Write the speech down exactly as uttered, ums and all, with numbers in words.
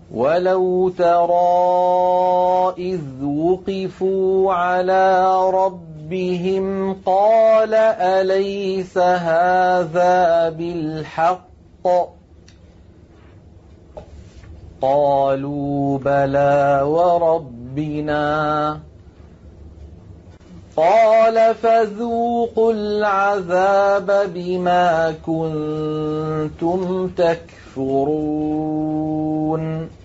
وَلَوْ تَرَىٰ إِذْ وُقِفُوا عَلَىٰ رَبِّهِمْ قَالَ أَلَيْسَ هَٰذَا بِالْحَقِّ ۖ قَالُوا بَلَىٰ وَرَبِّنَا ۚ قَالَ فَذُوقُوا الْعَذَابَ بِمَا كُنتُمْ تَكْفُرُونَ